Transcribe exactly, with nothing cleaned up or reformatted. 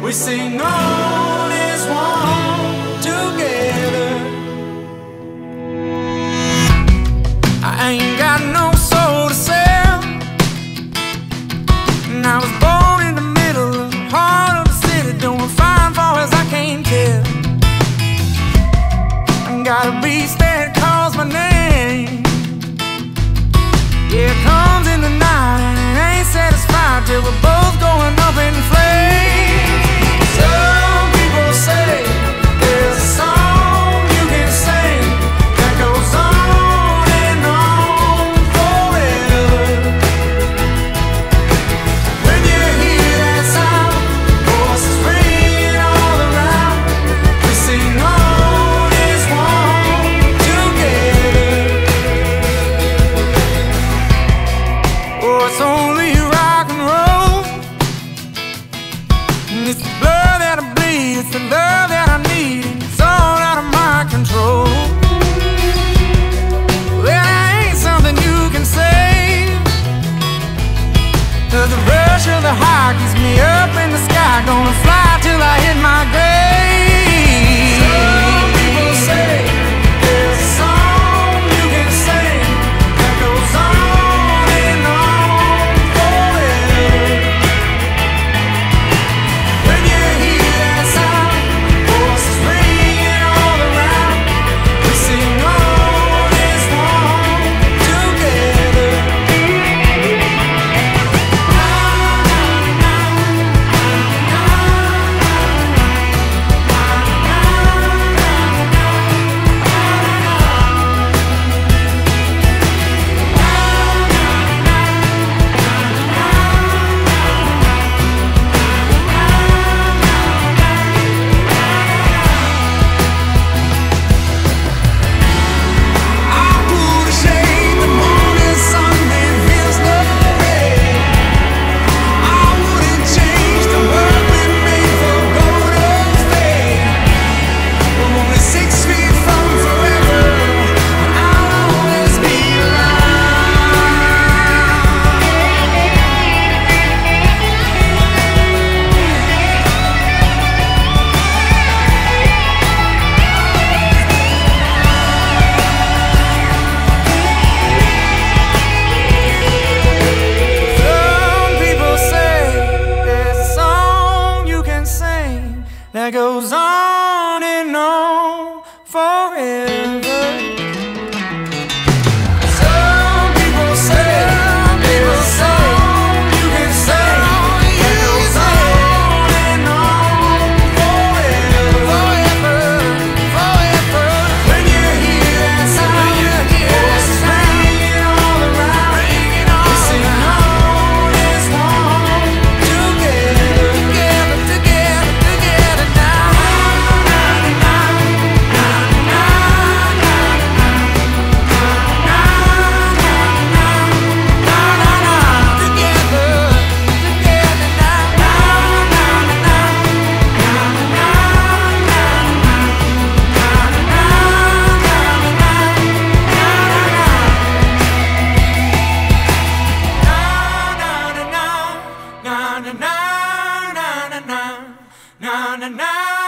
We sing on as one together. I ain't got no soul to sell, and I was born in the middle of the heart of the city, doing fine far as I can't tell. I got a beast that calls my name. Yeah, it comes in the night and it ain't satisfied till we're both going up in flames. Some people say there's a song you can sing that goes on and on forever. When you hear that sound, voices ringing all around, we sing on as one together. Oh, it's only rock and roll, and it's the blood that I bleed, it's the love that I need, and it's all out of my control. Well, there ain't something you can say, 'cause the rush of the heart keeps me up in the sky, gonna fly till I hit my grave. Some people say there's a song you can sing that goes on and on forever. When you hear that sound, voices ringing all around, we sing on as one together. I put to shame the morning sun that feels no rain. I wouldn't change the world we made for gold fame. We're only six feet from forever, and I'll always be Some people say there's a song you can sing that goes on and on forever. Some people say there's a song you can sing that goes on and on forever, forever. When you hear that sound, voices ringing all around, we sing on as one together, together, together, together now. Na na na na na na na na na na.